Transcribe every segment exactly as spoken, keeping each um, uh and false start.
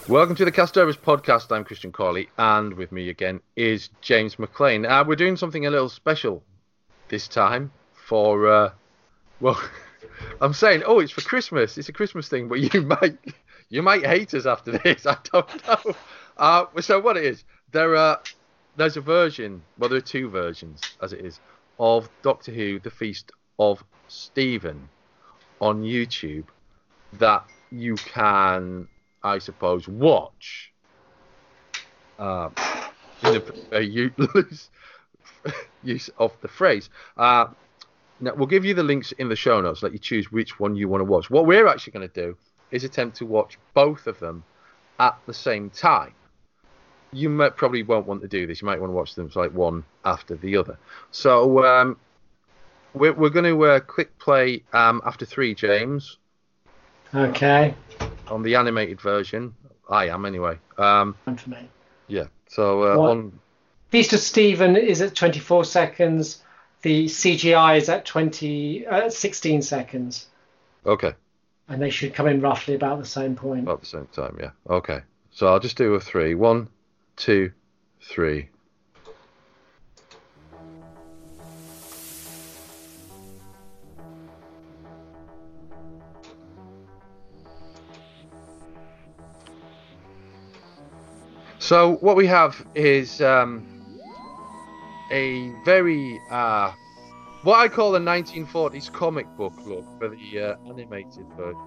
Welcome to the Castovers podcast. I'm Christian Corley, and with me again is James McLean. Uh, we're doing something a little special this time for, uh, well, I'm saying, oh, it's for Christmas. It's a Christmas thing, but you might you might hate us after this. I don't know. Uh, so what it is, there are there's a version, well, there are two versions, as it is, of Doctor Who: The Feast of Stephen on YouTube that you can, I suppose, watch. Uh, in a, a use, use of the phrase. Uh, now, we'll give you the links in the show notes, let you choose which one you want to watch. What we're actually going to do is attempt to watch both of them at the same time. You might, probably won't want to do this. You might want to watch them like one after the other. So um, we're, we're going to uh, click play um, after three, James. Okay. On the animated version. I am, anyway. Um, for me. Yeah. So uh, on... Feast of Stephen is at twenty-four seconds. The C G I is at twenty, uh, sixteen seconds. Okay. And they should come in roughly about the same point. About the same time, yeah. Okay. So I'll just do a three. One, two, three. So what we have is um, a very, uh, what I call a nineteen forties comic book look for the uh, animated version.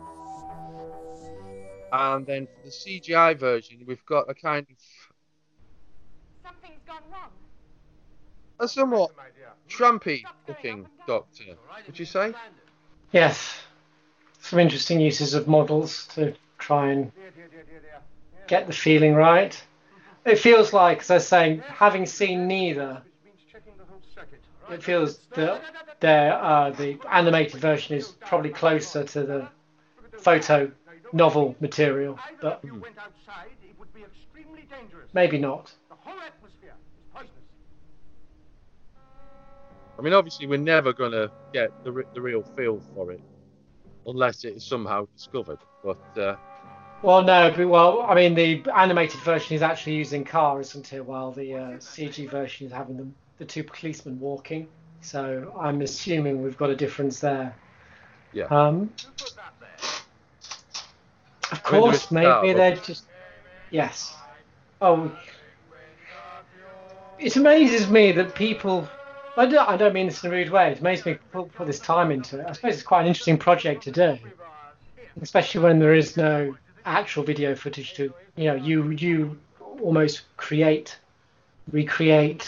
And then for the C G I version, we've got a kind of... Something's gone wrong. A somewhat trampy looking Doctor, would you say? Yes. Some interesting uses of models to try and get the feeling right. It feels like, as I was saying, having seen neither, it feels that their, uh, the animated version is probably closer to the photo novel material, but maybe not. I mean, obviously, we're never going to get the, the real feel for it unless it is somehow discovered, but... Uh, Well, no, but, well, I mean, the animated version is actually using car, isn't it? While the uh, C G version is having the, the two policemen walking. So I'm assuming we've got a difference there. Yeah. Um, of course, maybe they're just... Yes. Oh, it amazes me that people... I don't, I don't mean this in a rude way. It amazes me people put this time into it. I suppose it's quite an interesting project to do. Especially when there is no... actual video footage to, you know, you you almost create, recreate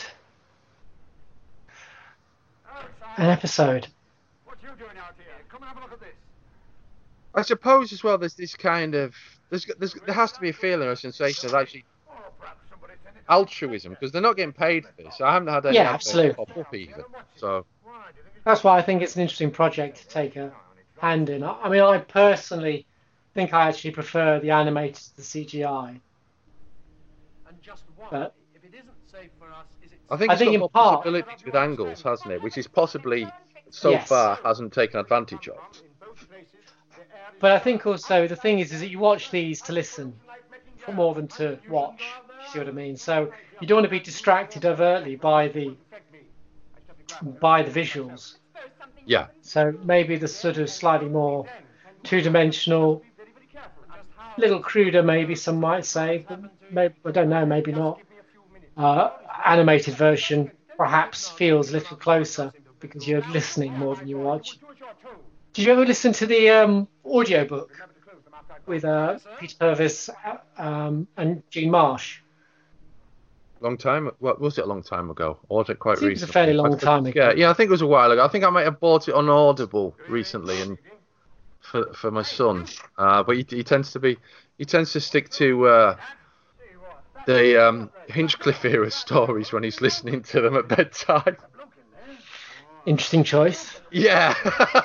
an episode. What are you doing out here? Come and have a look at this. I suppose as well, there's this kind of there's, there's there has to be a feeling or a sensation of actually altruism because they're not getting paid for this. I haven't had any Yeah, absolutely. pop up either. So that's why I think it's an interesting project to take a hand in. I, I mean, I personally think I actually prefer the animated to the C G I. And just why? But if it isn't safe for us, is it I think I it's think got in more part- possibilities with angles, hasn't it? Which is possibly so Yes. far hasn't taken advantage of. but I think also the thing is, is that you watch these to listen for more than to watch. You see what I mean? So you don't want to be distracted overtly by the by the visuals. Yeah. So maybe the sort of slightly more two-dimensional, little cruder, maybe some might say, but maybe, I don't know, maybe not. Uh, animated version perhaps feels a little closer because you're listening more than you watch. Did you ever listen to the um, audiobook with uh, Peter Purvis um, and Jean Marsh? Long time? What was it? A long time ago, or was it quite It recently? was a fairly long I think- time ago. Yeah, yeah, I think it was a while ago. I think I might have bought it on Audible recently, and for for my son. Uh, but he, he tends to be he tends to stick to uh, the um, Hinchcliffe era stories when he's listening to them at bedtime. Interesting choice. Yeah.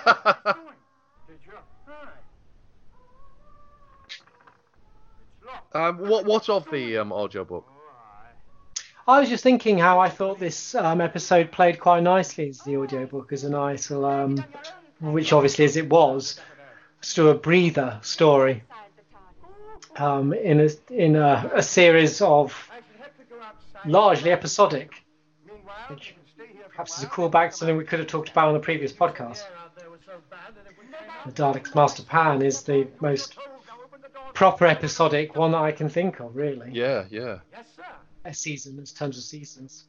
um, what what of the um, audiobook? I was just thinking how I thought this um, episode played quite nicely as the audiobook, as a nice little, um, which obviously as it was, still a breather story. um, in a in a, a series of largely episodic, which perhaps is a callback to something we could have talked about on a previous podcast. The Daleks' Master Plan is the most proper episodic one that I can think of, really. Yeah, yeah. A season in terms of seasons.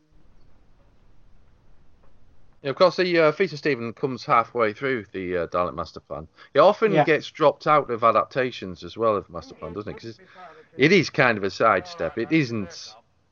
Yeah, of course, the uh, Feast of Stephen comes halfway through the uh, Dalek Master Plan. It often Yeah. gets dropped out of adaptations as well of the Master Plan, doesn't it? Because it is kind of a sidestep. It isn't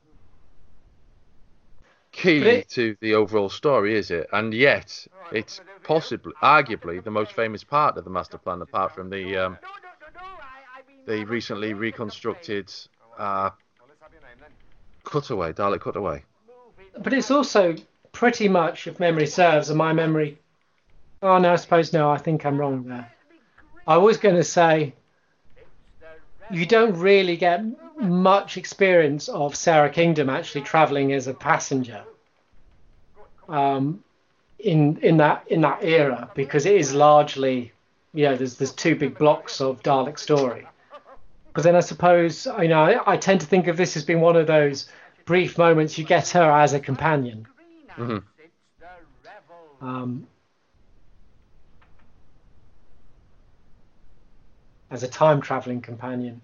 key But it- to the overall story, is it? And yet, it's possibly, arguably, the most famous part of the Master Plan, apart from the um, the recently reconstructed uh, cutaway, Dalek cutaway. But it's also pretty much, if memory serves, and my memory. Oh no, I suppose no. I think I'm wrong there. I was going to say you don't really get much experience of Sarah Kingdom actually travelling as a passenger um, in in that in that era, because it is largely, you know, there's there's two big blocks of Dalek story. But then I suppose, you know, I, I tend to think of this as being one of those brief moments you get her as a companion. Mm-hmm. Um, as a time traveling companion.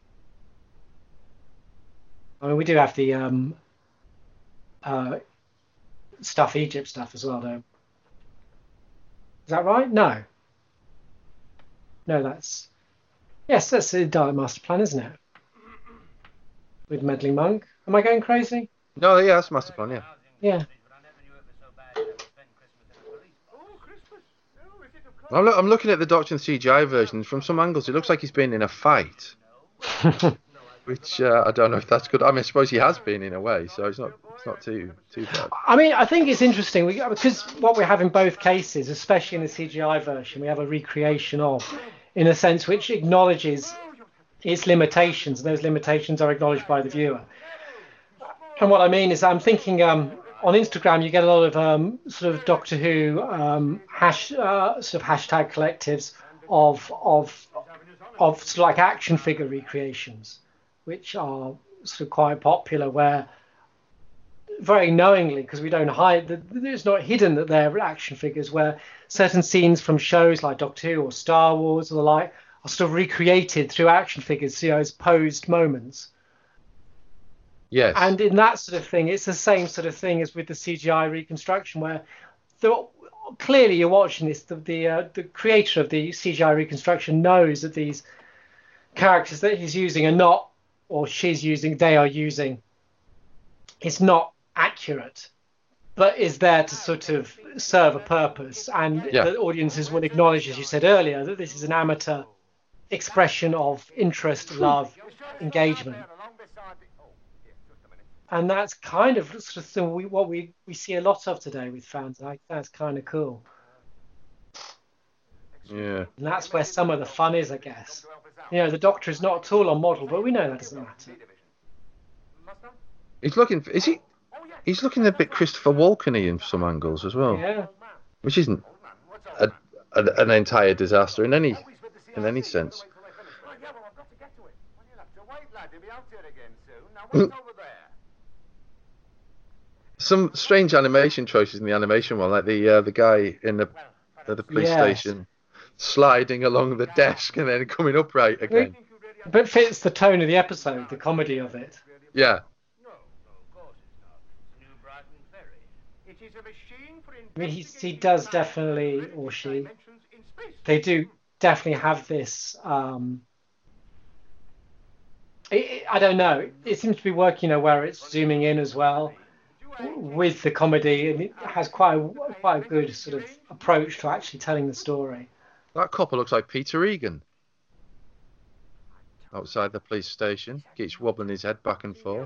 I mean, we do have the um, uh, stuff Egypt stuff as well, though. Is that right? No. No, that's yes, that's the Dalek Master Plan, isn't it? With Meddling Monk. Am I going crazy? No, yeah, that's Master Plan, yeah. Yeah. I'm, lo- I'm looking at the Doctor and C G I version. From some angles, it looks like he's been in a fight, which uh, I don't know if that's good. I mean, I suppose he has been in a way, so it's not it's not too too bad. I mean, I think it's interesting we, because what we have in both cases, especially in the C G I version, we have a recreation of, in a sense, which acknowledges its limitations, and those limitations are acknowledged by the viewer. And what I mean is, I'm thinking um, on Instagram, you get a lot of um, sort of Doctor Who um, hash uh, sort of hashtag collectives of of of sort of like action figure recreations, which are sort of quite popular, where very knowingly, because we don't hide, it's not hidden that they're action figures, where certain scenes from shows like Doctor Who or Star Wars or the like are sort of recreated through action figures, you know, as posed moments. Yes. And in that sort of thing, it's the same sort of thing as with the C G I reconstruction, where the, clearly you're watching this, the the, uh, the creator of the C G I reconstruction knows that these characters that he's using are not, or she's using, they are using, is not accurate, but is there to sort of serve a purpose. And Yeah. the audiences will acknowledge, as you said earlier, that this is an amateur expression of interest, love, engagement. And that's kind of sort of thing we, what we, we see a lot of today with fans. I think that's kind of cool. Yeah. And that's where some of the fun is, I guess. You know, the Doctor is not at all on model, but we know that doesn't matter. He's looking. Is he? He's looking a bit Christopher Walken-y in some angles as well, Yeah. which isn't a, a, an entire disaster in any in any sense. Some strange animation choices in the animation one, like the uh, the guy in the at the police Yes. station sliding along the desk and then coming upright again. But it fits the tone of the episode, the comedy of it. Yeah. I mean, he, he does definitely, or she, they do definitely have this. Um, it, it- I don't know. It seems to be working, you know, where it's zooming in as well with the comedy, and it has quite a, quite a good sort of approach to actually telling the story. That couple looks like Peter Egan. Outside the police station, keeps wobbling his head back and forth.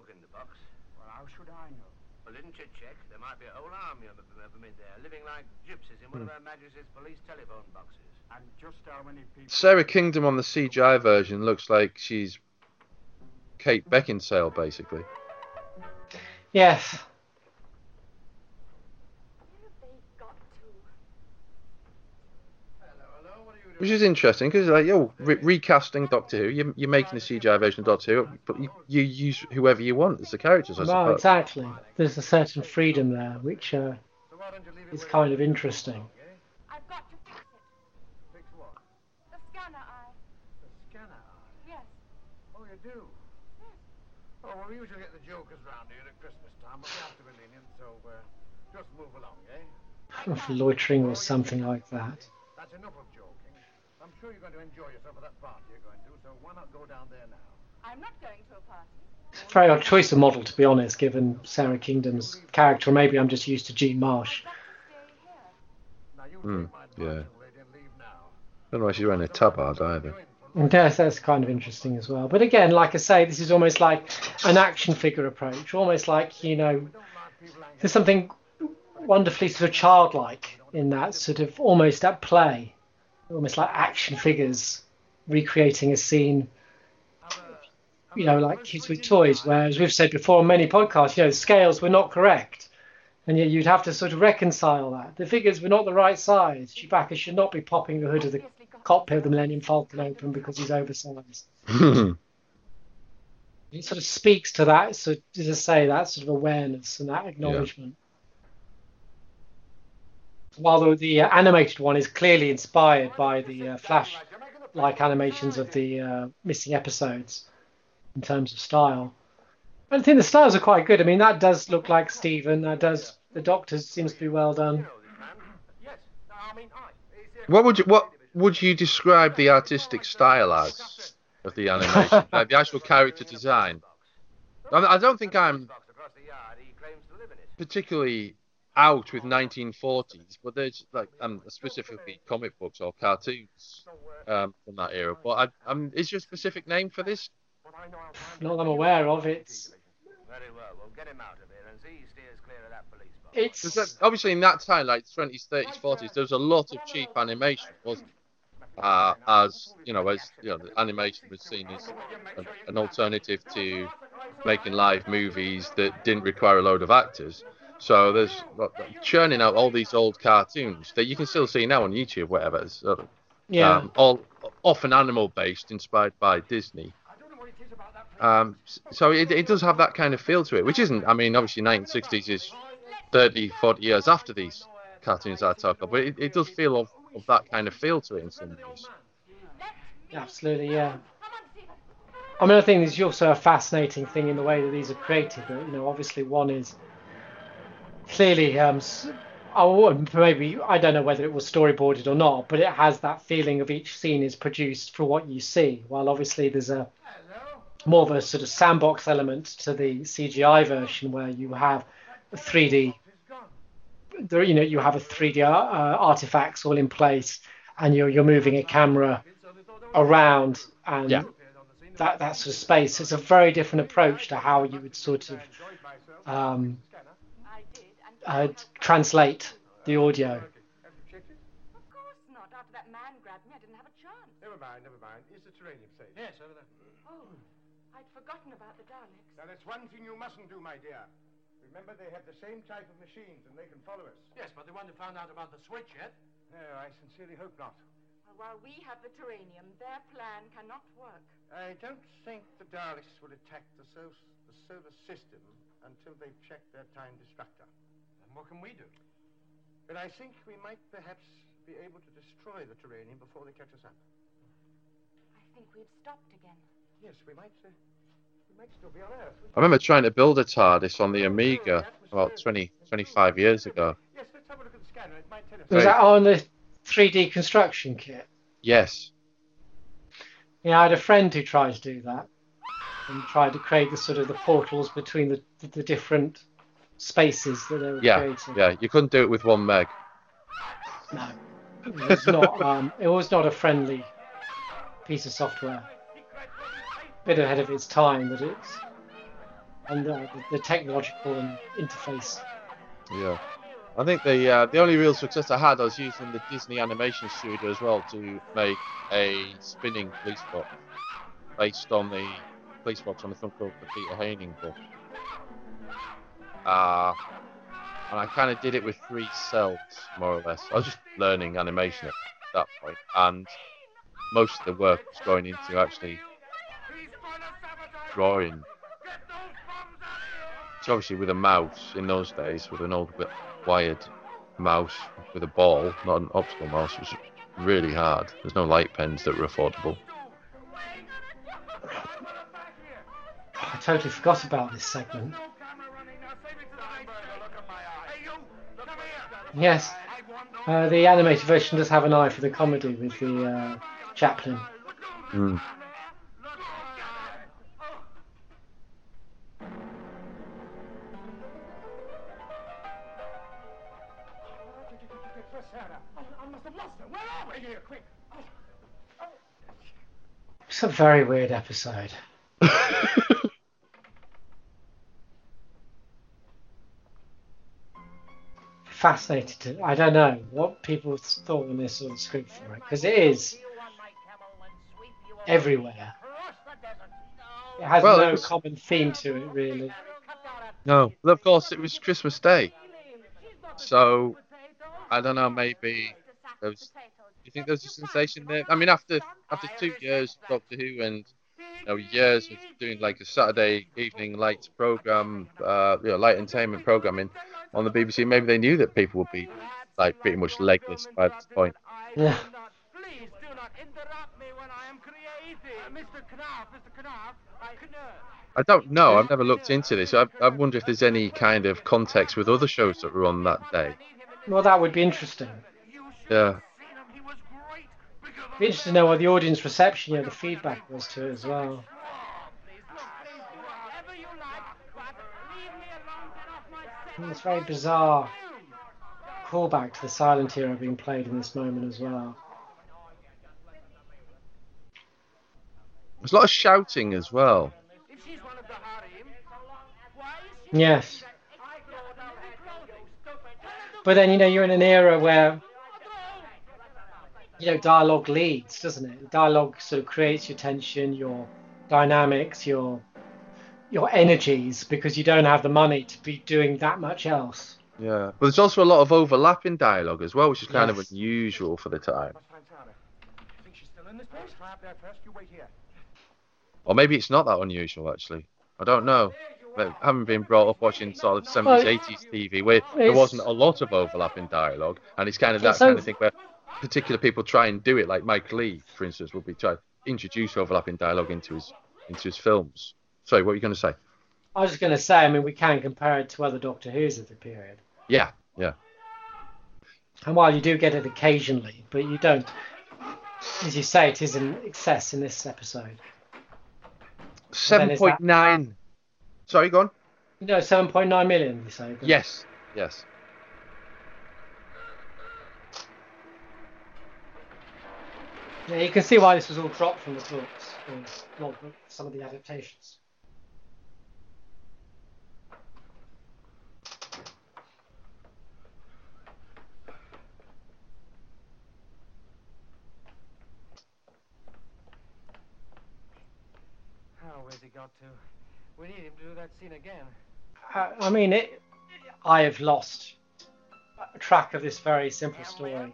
Sarah Kingdom on the C G I version looks like she's Kate Beckinsale, basically. Yes. Which is interesting because, like, yo, re- recasting Doctor Who, you're, you're making a C G I version of Doctor Who, but you, you use whoever you want as the characters, I Well, suppose. exactly. There's a certain freedom there, which uh, is kind of interesting. I've got to fix it. Fix what? The scanner eye. The scanner eye. Yes. Oh, you do? Oh, well, we usually get the jokers round here at Christmas time, but we have to be lenient, so uh, just move along, eh? Loitering or something like that. That's enough of joking. I'm sure you're going to enjoy yourself at that party you're going to, so why not go down there now? I'm not going to a party. It's a very odd choice of model, to be honest, given Sarah Kingdom's character. Or maybe I'm just used to Jean Marsh. I've got to stay here. Now, you Hmm, take my advice, yeah. young lady, and leave now. I don't know why she's wearing a tabard either. And that's, that's kind of interesting as well. But again, like I say, this is almost like an action figure approach. Almost like, you know, there's something wonderfully sort of childlike in that sort of almost at play. Almost like action figures recreating a scene, you know, like kids with toys, where, as we've said before on many podcasts, you know, the scales were not correct. And yet you'd have to sort of reconcile that. The figures were not the right size. Chewbacca should not be popping the hood of the cockpit of the Millennium Falcon open because he's oversized. It sort of speaks to that, so as I say, that sort of awareness and that acknowledgement. While the, the uh, animated one is clearly inspired by the uh, Flash-like animations of the uh, missing episodes in terms of style. I think the styles are quite good. I mean, that does look like Stephen. That does. The Doctor seems to be well done. Yes, I mean, I. What would you what would you describe the artistic style as of the animation, like the actual character design? I, I don't think I'm particularly out with nineteen forties, but there's like um specifically comic books or cartoons um from that era. But I, um, is there a specific name for this? Not that I'm aware of. It's Very well, we'll get him out of here and see he steers clear of that police box. it's 'Cause that, obviously in that time, like twenties, thirties, forties, there was a lot of cheap animation, wasn't it? Uh, as you know, as you know, the animation was seen as an, an alternative to making live movies that didn't require a load of actors. So there's like, churning out all these old cartoons that you can still see now on YouTube, whatever. It's sort of, yeah. um, all often animal based, inspired by Disney. Um, s- so it, it does have that kind of feel to it, which isn't. I mean, obviously, nineteen sixties is thirty, forty years after these cartoons I talk about, but it, it does feel of, of that kind of feel to it in some ways. Absolutely, yeah. I mean, I think there's also a fascinating thing in the way that these are created. But, you know, obviously one is clearly, um, s- oh, maybe, I don't know whether it was storyboarded or not, but it has that feeling of each scene is produced for what you see. While obviously there's a more of a sort of sandbox element to the C G I version where you have a three D, there, you know, you have a three D uh, artifacts all in place, and you're you're moving a camera around and Yeah. that that sort of space. It's a very different approach to how you would sort of um, I did, and uh, translate the audio. of course not. After that man grabbed me, I didn't have a chance. Never mind, never mind. Is the terranium safe? Yes, over there. Oh, I'd forgotten about the Daleks. Now, there's one thing you mustn't do, my dear. Remember, they have the same type of machines, and they can follow us. Yes, but they won't have found out about the switch yet. No, I sincerely hope not. Well, while we have the terranium, their plan cannot work. I don't think the Daleks will attack the, so- the solar system until they've checked their time destructor. Then what can we do? But I think we might perhaps be able to destroy the terranium before they catch us up. I think we've stopped again. Yes, we might. Uh, we might still be on Earth. I remember trying to build a TARDIS on the Amiga about twenty, twenty-five years ago. Yes, let's have a look at the scanner. It might tell us. Was that on the three D construction kit? Yes. Yeah, I had a friend who tried to do that and tried to create the sort of the portals between the the, the different spaces that they were Yeah, creating. yeah. You couldn't do it with one meg. No, it was not. Um, it was not a friendly piece of software. Bit ahead of its time, that it's and uh, the, the technological and interface. Yeah. I think the uh, the only real success I had, I was using the Disney Animation Studio as well to make a spinning police box based on the police box on the front cover of the Peter Haining book. Uh, and I kind of did it with three cells, more or less. I was just learning animation at that point, and most of the work was going into actually drawing. So obviously with a mouse in those days, with an old wired mouse with a ball, not an optical mouse, was really hard. There's no light pens that were affordable. I totally forgot about this segment. Yes, uh, the animated version does have an eye for the comedy with the uh, Chaplin. Mm. It's a very weird episode. Fascinated to, I don't know what people thought when they saw the script for it, because it is everywhere. It has Well, no it was... common theme to it, really. No, well, of course it was Christmas Day, so I don't know. Maybe there was. Do you think there was a sensation there? I mean, after after two years of Doctor Who and you know years of doing like a Saturday evening light program, uh, you know, light entertainment programming on the B B C, maybe they knew that people would be like pretty much legless by this point. Yeah. Please do not interrupt me when I am creating. Mister Knopf, Mister Knopf, I I don't know. I've never looked into this. I, I wonder if there's any kind of context with other shows that were on that day. Well, that would be interesting. Yeah. Be interesting to know what the audience reception, you know, the feedback was to it as well. It's very bizarre callback to the silent era being played in this moment as well. There's a lot of shouting as well. Yes. But then, you know, you're in an era where, you know, dialogue leads, doesn't it? Dialogue sort of creates your tension, your dynamics, your your energies, because you don't have the money to be doing that much else. Yeah. But there's also a lot of overlapping dialogue as well, which is kind Yes. of unusual for the time. Or maybe it's not that unusual, actually. I don't know. But having been brought up watching sort of seventies, Well, eighties T V, where there it's- wasn't a lot of overlapping dialogue, and it's kind of that It's so- kind of thing where particular people try and do it, like Mike Leigh, for instance, would be trying to introduce overlapping dialogue into his into his films. Sorry, what were you going to say? I was just going to say, I mean, we can compare it to other Doctor Who's of the period. Yeah, yeah. And while you do get it occasionally, but you don't, as you say, it is in excess in this episode. seven point nine. Sorry, go on. No, seven point nine million, you say? but- Yes, yes. Yeah, you can see why this was all dropped from the books, or not book, some of the adaptations. Oh, where's he got to? We need him to do that scene again. Uh, I mean, it, I have lost track of this very simple story.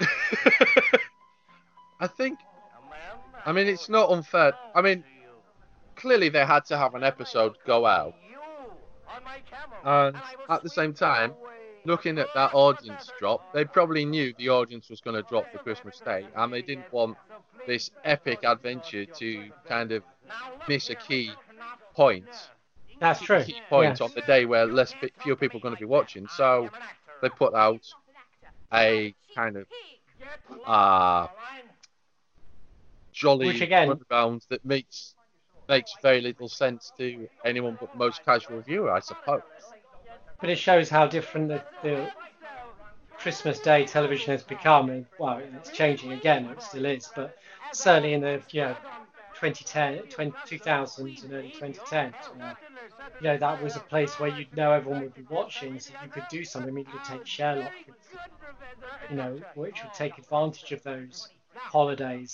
I think. I mean, it's not unfair. I mean, clearly they had to have an episode go out, and at the same time, looking at that audience drop, they probably knew the audience was going to drop for Christmas Day, and they didn't want this epic adventure to kind of miss a key point. That's true. Key point yes. on the day where less fewer people are going to be watching. So they put out a kind of uh, jolly Which again- round that makes makes very little sense to anyone but most casual viewer, I suppose. But it shows how different the, the Christmas Day television has become. And, well, it's changing again, it still is, but certainly in the you know, twenty ten, twenty, two thousands and early twenty tens, where, you know, that was a place where you'd know everyone would be watching, so you could do something. I mean, you could take Sherlock, you know, which would take advantage of those holidays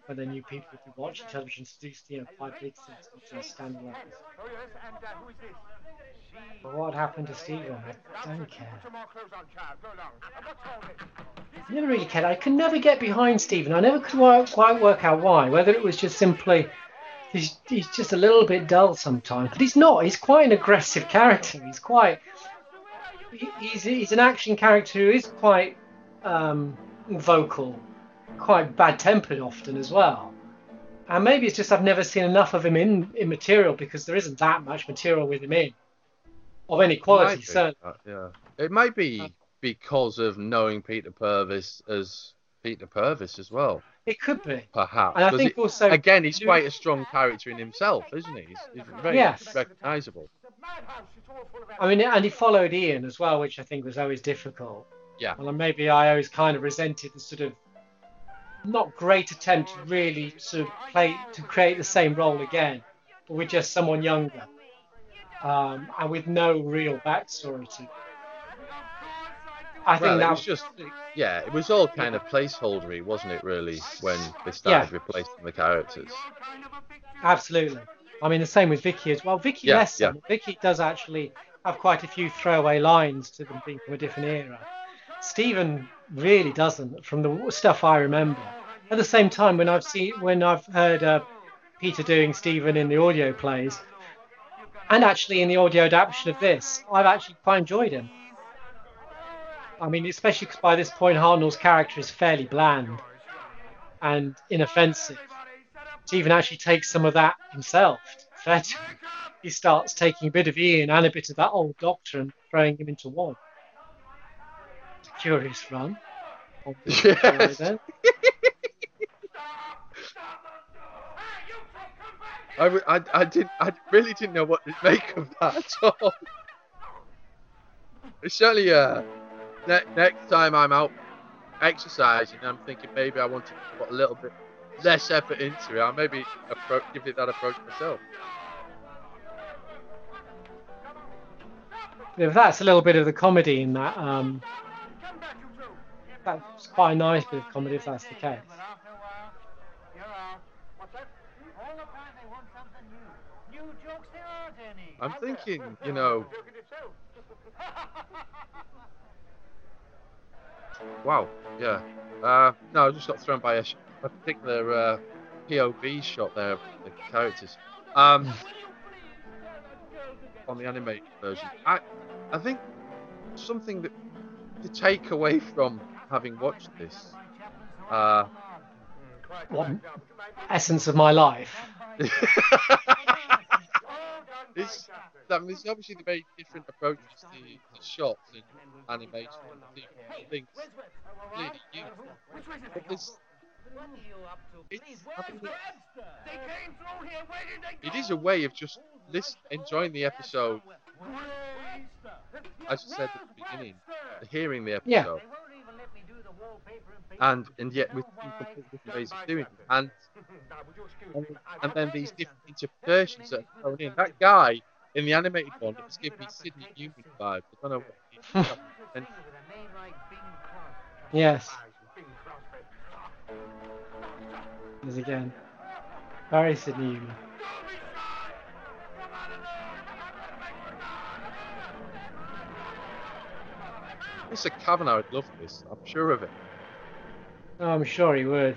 when they knew people would be watching television to do, you know, quite big things, not just standalone. Oh, yes, and uh, who is this? But what happened to Stephen? I don't care. Put some more clothes on, child. Go along. And what's all this? I never really cared. I could never get behind Stephen. I never could work, quite work out why. Whether it was just simply he's he's just a little bit dull sometimes, but he's not. He's quite an aggressive character. He's quite he, he's he's an action character who is quite um, vocal, quite bad-tempered often as well. And maybe it's just I've never seen enough of him in, in material, because there isn't that much material with him in of any quality. Might be, Certainly. uh, yeah, it might be because of knowing Peter Purvis as Peter Purvis as well. It could be. Perhaps. And I 'Cause think it- also again, he's quite a strong character in himself, isn't he? He's, he's very Yes. recognisable. It's a madhouse. It's all full of I mean, and he followed Ian as well, which I think was always difficult. Yeah. And maybe I always kind of resented the sort of not great attempt to really sort of play to create the same role again, but with just someone younger, um, and with no real backstory to it. I think Well, it that was just, yeah, it was all kind of placeholdery, wasn't it, really, when they started Yeah. replacing the characters? absolutely. I mean, the same with Vicky as well. Vicky Yeah, less so. yeah. Vicky does actually have quite a few throwaway lines to them being from a different era. Stephen really doesn't, from the stuff I remember. At the same time, when I've seen, when I've heard uh, Peter doing Stephen in the audio plays, and actually in the audio adaptation of this, I've actually quite enjoyed him. I mean, especially because by this point, Hartnell's character is fairly bland and inoffensive. Stephen actually takes some of that himself. In fact, he starts taking a bit of Ian and a bit of that old doctor and throwing him into one. Curious run. on the story Yes. then. I, w- I, I, didn't, I really didn't know what to make of that at all. It's certainly, uh, ne- next time I'm out exercising, I'm thinking maybe I want to put a little bit less effort into it. I'll maybe appro- give it that approach myself. If that's a little bit of the comedy in that, um, that's quite a nice bit of comedy if that's the case. But after a while, you're out. What's that? All the time they want something new. New jokes there aren't any. I'm thinking, you know, Joking itself. wow, yeah. Uh, no, I just got thrown by a, sh- a particular uh, P O V shot there of the characters. Um, on the animated version. I, I think something that to take away from having watched this, uh, What essence of my life? is that there's obviously the very different approaches to, to shots and animation and different things. Clearly used. But there's, What are you up to? It's- Please, I where's think it- Webster? They came through here. Where did they it go? is a way of just list, enjoying the episode, as you said at the beginning, hearing the Yeah. episode, They won't even let me do the wallpaper and paint. and and yet with two completely different ways of doing it, and Now, would you excuse and, me? I- and then these different interpretations that are thrown in. That guy in the animated one, it's giving me Sidney Newman vibes. I don't know what he and With a name like Bing Crosby. Yes, Bing Crosby. as again, very Sidney Newman. Mister Kavanagh would love this. I'm sure of it. Oh, I'm sure he would.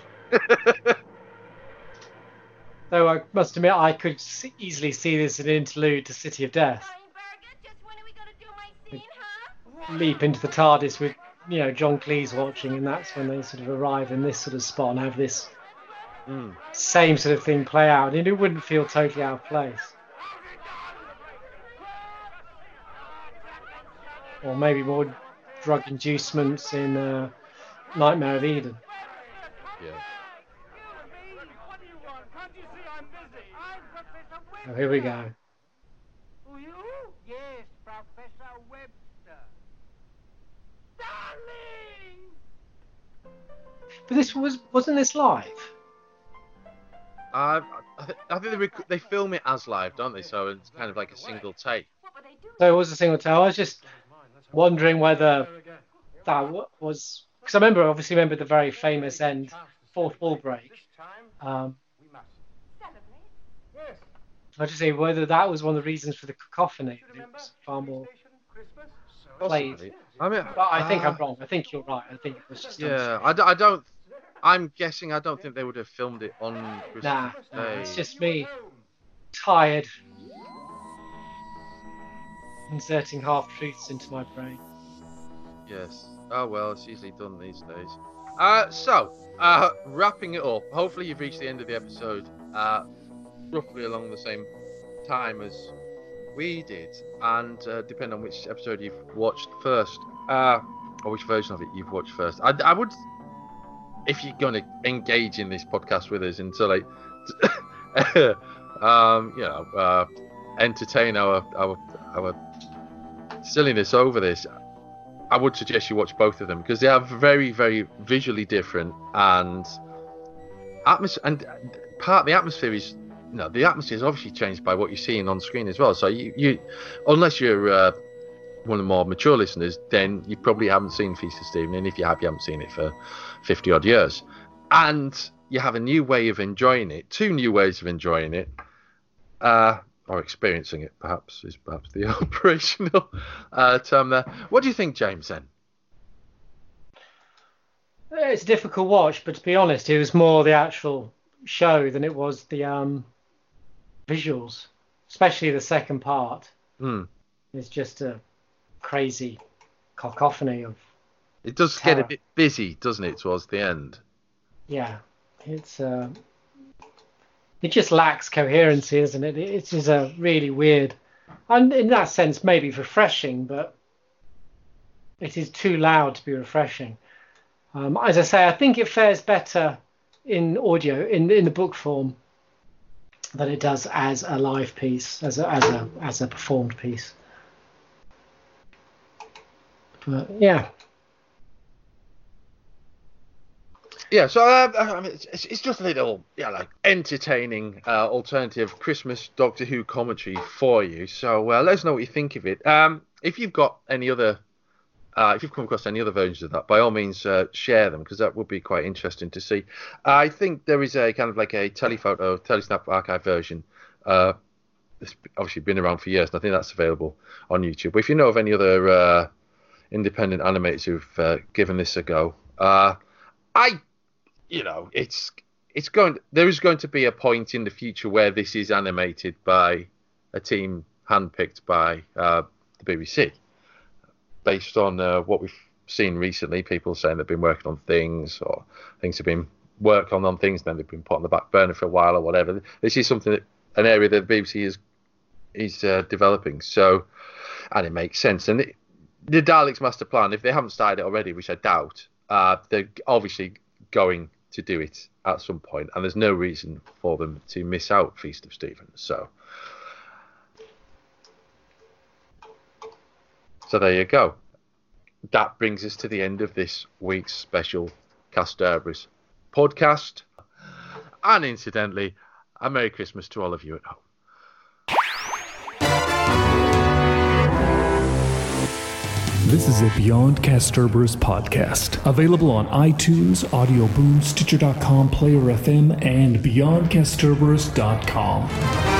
Though I must admit, I could s- easily see this as an interlude to City of Death. Feinberger, just when are we gonna do my scene, huh? Leap into the TARDIS with, you know, John Cleese watching, and that's when they sort of arrive in this sort of spot and have this Mm. same sort of thing play out, and it wouldn't feel totally out of place. Or maybe more drug inducements in uh, Nightmare of Eden. Yeah. What do you want? Can't you see I'm busy? I'm Professor Webster. Oh, here we go. Who you? Yes, Professor Webster. Darling! But this was wasn't this live? I, I, th- I think they, rec- they film it as live, don't they? So it's kind of like a single take. What were they doing? So it was a single take. I was just wondering whether that wa- was because I remember obviously remember the very famous end fourth wall break. This time, Um, we must. Celebrate? Yes. I just say whether that was one of the reasons for the cacophony. Do you It remember? was far more. Station, Christmas? So Played. Possibly. I mean, But I think uh, I'm wrong. I think you're right. I think it was just. Yeah, I, d- I don't. I'm guessing. I don't think they would have filmed it on Christmas Nah, Day. nah, it's just me tired, inserting half truths into my brain. Yes. Oh well, it's easily done these days. Uh, so uh, wrapping it up. Hopefully you've reached the end of the episode. Uh, roughly along the same time as we did, and uh, depending on which episode you've watched first, uh, or which version of it you've watched first. I, I would, if you're going to engage in this podcast with us and to like, um, you know, uh, entertain our our our silliness over this, I would suggest you watch both of them because they are very, very visually different, and atmos- and part of the atmosphere is, you know, the atmosphere is obviously changed by what you're seeing on screen as well. So you, you unless you're uh, one of the more mature listeners, then you probably haven't seen Feast of Stephen, and if you have, you haven't seen it for fifty odd years, and you have a new way of enjoying it, two new ways of enjoying it. Uh, or experiencing it, perhaps, is perhaps the operational uh, term there. What do you think, James, then? It's a difficult watch, but to be honest, it was more the actual show than it was the um, visuals, especially the second part. Hmm. It's just a crazy cacophony of, It does Terror. get a bit busy, doesn't it, towards the end? yeah, it's uh, it just lacks coherency, isn't it? It is a really weird, and in that sense, maybe refreshing, but it is too loud to be refreshing. Um, as I say, I think it fares better in audio, in in the book form, than it does as a live piece, as a as a as a performed piece. But yeah. Yeah, so uh, I mean, it's, it's just a little, yeah, like entertaining uh, alternative Christmas Doctor Who commentary for you. So uh, let us know what you think of it. Um, if you've got any other, uh, if you've come across any other versions of that, by all means uh, share them, because that would be quite interesting to see. I think there is a kind of like a telephoto, telesnap archive version. Uh, it's obviously been around for years, and I think that's available on YouTube. But if you know of any other uh, independent animators who've uh, given this a go, uh, I. You know, it's it's going. There is going to be a point in the future where this is animated by a team handpicked by uh, the B B C, based on uh, what we've seen recently. People saying they've been working on things, or things have been worked on on things, and then they've been put on the back burner for a while, or whatever. This is something that an area that the B B C is is uh, developing. So, and it makes sense. And it, the Daleks Master Plan, if they haven't started it already, which I doubt, uh, they're obviously going to do it at some point, and there's no reason for them to miss out Feast of Stephen. So, so there you go. That brings us to the end of this week's special Casterbury's podcast, and incidentally, a Merry Christmas to all of you at home. This is a Beyond Casterbury's podcast, available on iTunes, Audio Boom, Stitcher dot com, Player F M, and beyond casterbury's dot com.